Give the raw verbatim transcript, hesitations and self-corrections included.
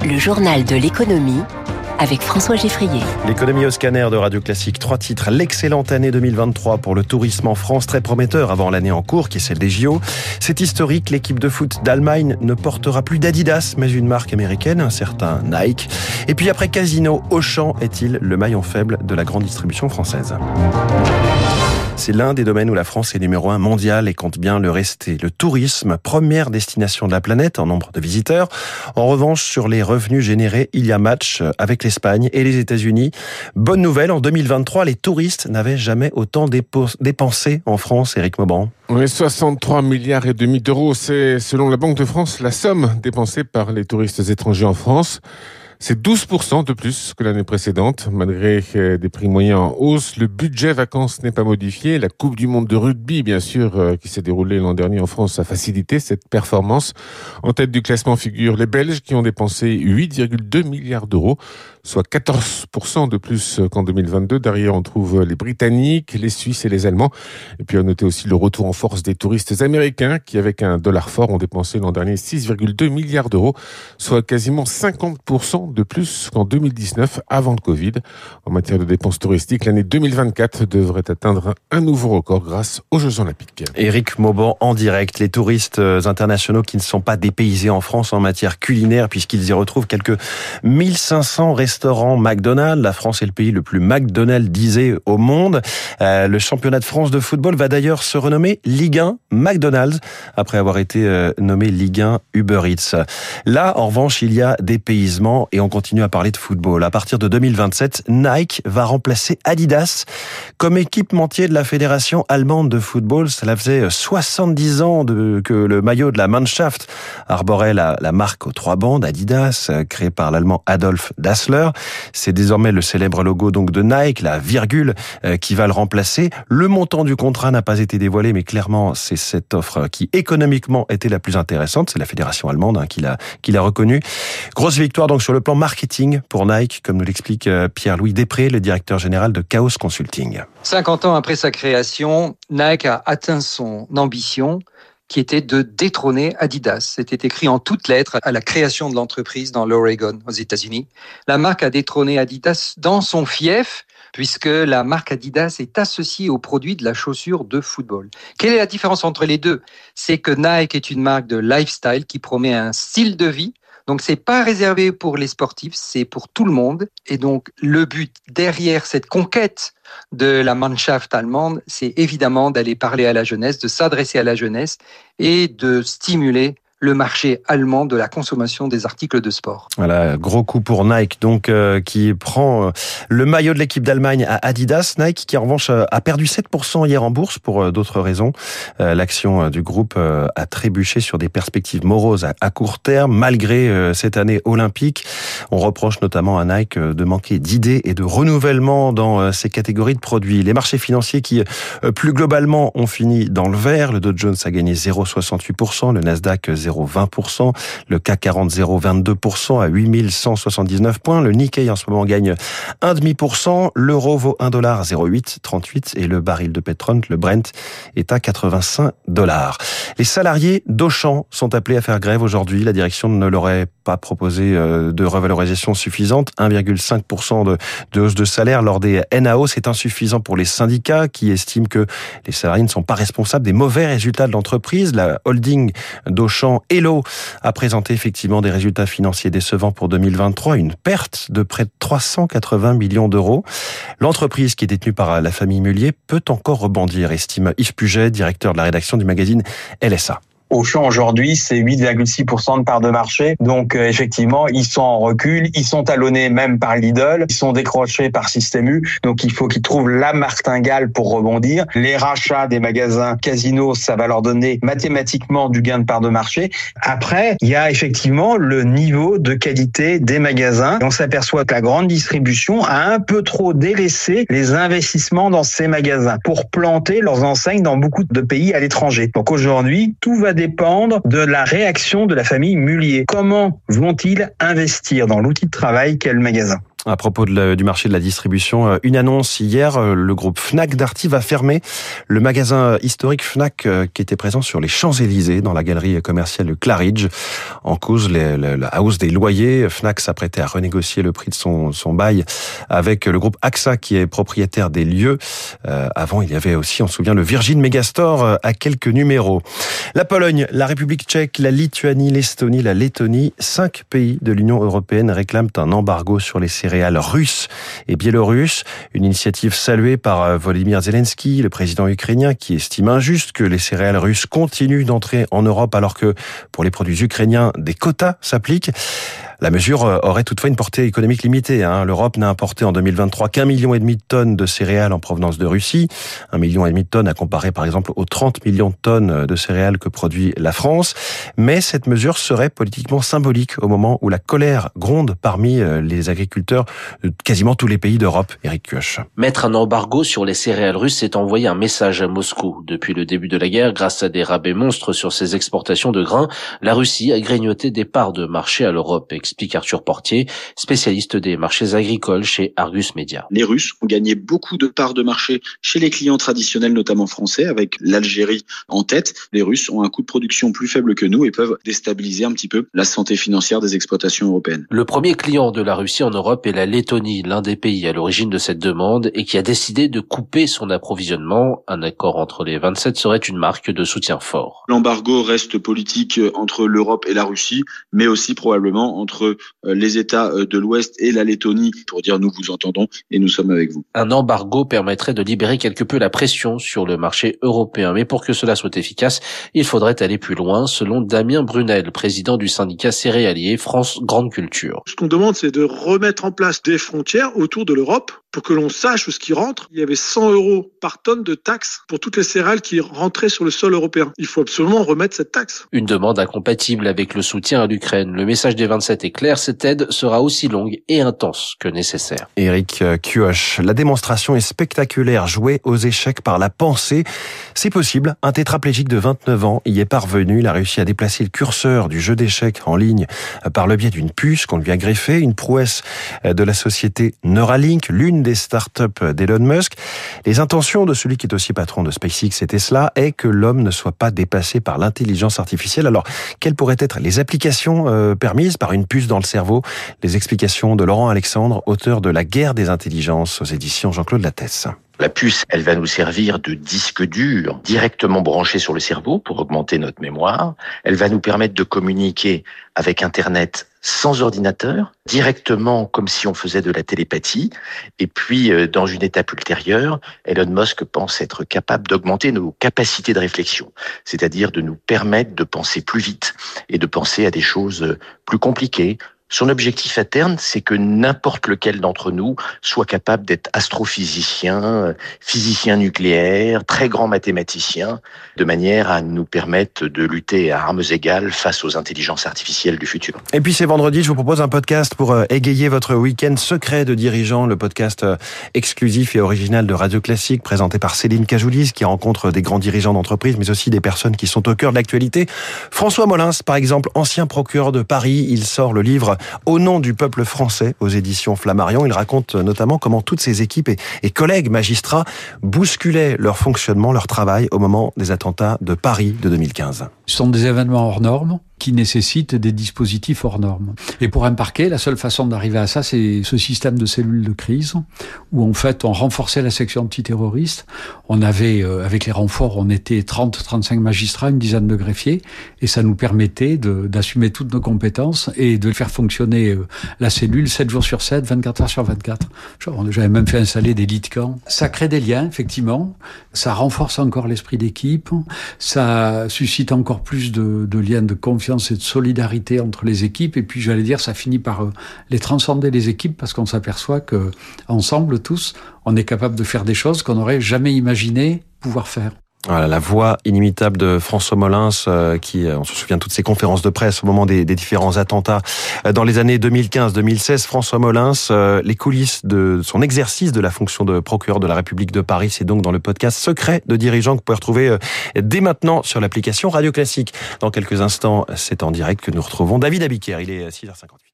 Le journal de l'économie avec François Geffrier. L'économie au scanner de Radio Classique. Trois titres. L'excellente année deux mille vingt-trois pour le tourisme en France, très prometteur avant l'année en cours qui est celle des J O. C'est historique, l'équipe de foot d'Allemagne ne portera plus d'Adidas mais une marque américaine, un certain Nike. Et puis après Casino, Auchan est-il le maillon faible de la grande distribution française ? C'est l'un des domaines où la France est numéro un mondial et compte bien le rester. Le tourisme, première destination de la planète en nombre de visiteurs. En revanche, sur les revenus générés, il y a match avec l'Espagne et les États-Unis. Bonne nouvelle, en deux mille vingt-trois, les touristes n'avaient jamais autant dépensé en France, Éric Mauban. Oui, soixante-trois milliards et demi d'euros, c'est selon la Banque de France la somme dépensée par les touristes étrangers en France. C'est douze pour cent de plus que l'année précédente. Malgré des prix moyens en hausse, le budget vacances n'est pas modifié. La Coupe du monde de rugby, bien sûr, qui s'est déroulée l'an dernier en France, a facilité cette performance. En tête du classement figurent les Belges qui ont dépensé huit virgule deux milliards d'euros, soit quatorze pour cent de plus qu'en deux mille vingt-deux. Derrière, on trouve les Britanniques, les Suisses et les Allemands. Et puis, à noter aussi le retour en force des touristes américains qui, avec un dollar fort, ont dépensé l'an dernier six virgule deux milliards d'euros, soit quasiment cinquante pour cent de plus qu'en deux mille dix-neuf, avant le Covid. En matière de dépenses touristiques, l'année deux mille vingt-quatre devrait atteindre un nouveau record grâce aux Jeux Olympiques. Éric Mauban en direct. Les touristes internationaux qui ne sont pas dépaysés en France en matière culinaire, puisqu'ils y retrouvent quelques mille cinq cents restaurants McDonald's. La France est le pays le plus McDonald'sisé au monde. Euh, le championnat de France de football va d'ailleurs se renommer Ligue un McDonald's, après avoir été euh, nommé Ligue un Uber Eats. Là, en revanche, il y a dépaysement. Et on continue à parler de football. À partir de deux mille vingt-sept, Nike va remplacer Adidas comme équipementier de la fédération allemande de football. Cela faisait soixante-dix ans de, que le maillot de la Mannschaft arborait la, la marque aux trois bandes Adidas, créée par l'allemand Adolf Dassler. C'est désormais le célèbre logo donc de Nike, la virgule, qui va le remplacer. Le montant du contrat n'a pas été dévoilé, mais clairement, c'est cette offre qui économiquement était la plus intéressante. C'est la fédération allemande hein, qui l'a, qui l'a reconnue. Grosse victoire donc sur le plan marketing pour Nike, comme nous l'explique Pierre-Louis Després, le directeur général de Chaos Consulting. cinquante ans après sa création, Nike a atteint son ambition qui était de détrôner Adidas. C'était écrit en toutes lettres à la création de l'entreprise dans l'Oregon, aux États-Unis. La marque a détrôné Adidas dans son fief, puisque la marque Adidas est associée aux produits de la chaussure de football. Quelle est la différence entre les deux ? C'est que Nike est une marque de lifestyle qui promet un style de vie. Donc, c'est pas réservé pour les sportifs, c'est pour tout le monde. Et donc, le but derrière cette conquête de la Mannschaft allemande, c'est évidemment d'aller parler à la jeunesse, de s'adresser à la jeunesse et de stimuler le marché allemand de la consommation des articles de sport. Voilà, gros coup pour Nike, donc euh, qui prend euh, le maillot de l'équipe d'Allemagne à Adidas. Nike qui en revanche euh, a perdu sept pour cent hier en bourse pour euh, d'autres raisons. Euh, l'action euh, du groupe euh, a trébuché sur des perspectives moroses à, à court terme, malgré euh, cette année olympique. On reproche notamment à Nike euh, de manquer d'idées et de renouvellement dans euh, ces catégories de produits. Les marchés financiers qui, euh, plus globalement, ont fini dans le vert. Le Dow Jones a gagné zéro virgule soixante-huit pour cent, le Nasdaq zéro virgule vingt pour cent, le C A C quarante zéro virgule vingt-deux pour cent à huit mille cent soixante-dix-neuf points, le Nikkei en ce moment gagne un virgule cinq pour cent, l'euro vaut un dollar zéro virgule huit trente-huit et le baril de pétrole, le Brent, est à quatre-vingt-cinq dollars. Les salariés d'Auchan sont appelés à faire grève aujourd'hui. La direction ne leur aurait pas proposé de revalorisation suffisante. un virgule cinq pour cent de, de hausse de salaire lors des N A O, c'est insuffisant pour les syndicats qui estiment que les salariés ne sont pas responsables des mauvais résultats de l'entreprise. La holding d'Auchan, Hello, a présenté effectivement des résultats financiers décevants pour deux mille vingt-trois, une perte de près de trois cent quatre-vingts millions d'euros. L'entreprise, qui est détenue par la famille Mullier, peut encore rebondir, estime Yves Puget, directeur de la rédaction du magazine L S A. Auchan aujourd'hui, c'est huit virgule six pour cent de part de marché. Donc euh, effectivement, ils sont en recul, ils sont talonnés même par Lidl, ils sont décrochés par Système U. Donc il faut qu'ils trouvent la martingale pour rebondir. Les rachats des magasins Casino, ça va leur donner mathématiquement du gain de part de marché. Après, il y a effectivement le niveau de qualité des magasins. Et on s'aperçoit que la grande distribution a un peu trop délaissé les investissements dans ces magasins pour planter leurs enseignes dans beaucoup de pays à l'étranger. Donc aujourd'hui, tout va dépendre de la réaction de la famille Mullier. Comment vont-ils investir dans l'outil de travail qu'est le magasin ? À propos de le, du marché de la distribution, une annonce hier, le groupe Fnac Darty va fermer le magasin historique Fnac qui était présent sur les Champs-Élysées dans la galerie commerciale de Claridge. En cause, les, les, la hausse des loyers. Fnac s'apprêtait à renégocier le prix de son, son bail avec le groupe AXA qui est propriétaire des lieux. Euh, avant, il y avait aussi, on se souvient, le Virgin Megastore à quelques numéros. La Pologne, la République tchèque, la Lituanie, l'Estonie, la Lettonie, cinq pays de l'Union européenne réclament un embargo sur les céréales russes et biélorusses. Une initiative saluée par Volodymyr Zelensky, le président ukrainien, qui estime injuste que les céréales russes continuent d'entrer en Europe alors que pour les produits ukrainiens, des quotas s'appliquent. La mesure aurait toutefois une portée économique limitée. Hein. L'Europe n'a importé en deux mille vingt-trois qu'un million et demi de tonnes de céréales en provenance de Russie. Un million et demi de tonnes à comparer par exemple aux trente millions de tonnes de céréales que produit la France. Mais cette mesure serait politiquement symbolique au moment où la colère gronde parmi les agriculteurs de quasiment tous les pays d'Europe. Éric Kioch. Mettre un embargo sur les céréales russes, c'est envoyer un message à Moscou. Depuis le début de la guerre, grâce à des rabais monstres sur ses exportations de grains, la Russie a grignoté des parts de marché à l'Europe, explique Arthur Portier, spécialiste des marchés agricoles chez Argus Media. Les Russes ont gagné beaucoup de parts de marché chez les clients traditionnels, notamment français, avec l'Algérie en tête. Les Russes ont un coût de production plus faible que nous et peuvent déstabiliser un petit peu la santé financière des exploitations européennes. Le premier client de la Russie en Europe est la Lettonie, l'un des pays à l'origine de cette demande et qui a décidé de couper son approvisionnement. Un accord entre les vingt-sept serait une marque de soutien fort. L'embargo reste politique entre l'Europe et la Russie, mais aussi probablement entre les États de l'Ouest et la Lettonie pour dire nous vous entendons et nous sommes avec vous. Un embargo permettrait de libérer quelque peu la pression sur le marché européen. Mais pour que cela soit efficace, il faudrait aller plus loin, selon Damien Brunel, président du syndicat céréalier France Grande Culture. Ce qu'on demande, c'est de remettre en place des frontières autour de l'Europe pour que l'on sache où ce qui rentre. Il y avait cent euros par tonne de taxes pour toutes les céréales qui rentraient sur le sol européen. Il faut absolument remettre cette taxe. Une demande incompatible avec le soutien à l'Ukraine. Le message des vingt-sept est clair, cette aide sera aussi longue et intense que nécessaire. Éric Kioch, la démonstration est spectaculaire, jouée aux échecs par la pensée. C'est possible, un tétraplégique de vingt-neuf ans y est parvenu. Il a réussi à déplacer le curseur du jeu d'échecs en ligne par le biais d'une puce qu'on lui a greffée, une prouesse de la société Neuralink, l'une des startups d'Elon Musk. Les intentions de celui qui est aussi patron de SpaceX et Tesla est que l'homme ne soit pas dépassé par l'intelligence artificielle. Alors, quelles pourraient être les applications euh, permises par une puce dans le cerveau? Les explications de Laurent Alexandre, auteur de La guerre des intelligences aux éditions Jean-Claude Lattès. La puce, elle va nous servir de disque dur directement branché sur le cerveau pour augmenter notre mémoire. Elle va nous permettre de communiquer avec Internet sans ordinateur, directement comme si on faisait de la télépathie. Et puis, dans une étape ultérieure, Elon Musk pense être capable d'augmenter nos capacités de réflexion, c'est-à-dire de nous permettre de penser plus vite et de penser à des choses plus compliquées. Son objectif à terme, c'est que n'importe lequel d'entre nous soit capable d'être astrophysicien, physicien nucléaire, très grand mathématicien, de manière à nous permettre de lutter à armes égales face aux intelligences artificielles du futur. Et puis c'est vendredi, je vous propose un podcast pour égayer votre week-end secret de dirigeants, le podcast exclusif et original de Radio Classique, présenté par Céline Cajoulis, qui rencontre des grands dirigeants d'entreprise, mais aussi des personnes qui sont au cœur de l'actualité. François Molins, par exemple, ancien procureur de Paris, il sort le livre Au nom du peuple français aux éditions Flammarion. Il raconte notamment comment toutes ses équipes et, et collègues magistrats bousculaient leur fonctionnement, leur travail au moment des attentats de Paris de deux mille quinze. Ce sont des événements hors normes qui nécessitent des dispositifs hors normes. Et pour un parquet, la seule façon d'arriver à ça, c'est ce système de cellules de crise, où en fait, on renforçait la section antiterroriste. On avait, euh, avec les renforts, on était trente à trente-cinq magistrats, une dizaine de greffiers, et ça nous permettait de, d'assumer toutes nos compétences et de faire fonctionner euh, la cellule sept jours sur sept, vingt-quatre heures sur vingt-quatre. J'avais même fait installer des lits de camp. Ça crée des liens, effectivement. Ça renforce encore l'esprit d'équipe. Ça suscite encore plus de, de liens de confiance et de solidarité entre les équipes, et puis j'allais dire ça finit par euh, les transcender les équipes, parce qu'on s'aperçoit que ensemble tous on est capable de faire des choses qu'on n'aurait jamais imaginé pouvoir faire. Voilà, la voix inimitable de François Molins, euh, qui, on se souvient de toutes ses conférences de presse au moment des, des différents attentats. Dans les années deux mille quinze deux mille seize, François Molins, euh, les coulisses de son exercice de la fonction de procureur de la République de Paris, c'est donc dans le podcast Secret de dirigeants que vous pouvez retrouver euh, dès maintenant sur l'application Radio Classique. Dans quelques instants, c'est en direct que nous retrouvons David Abiker. Il est six heures cinquante.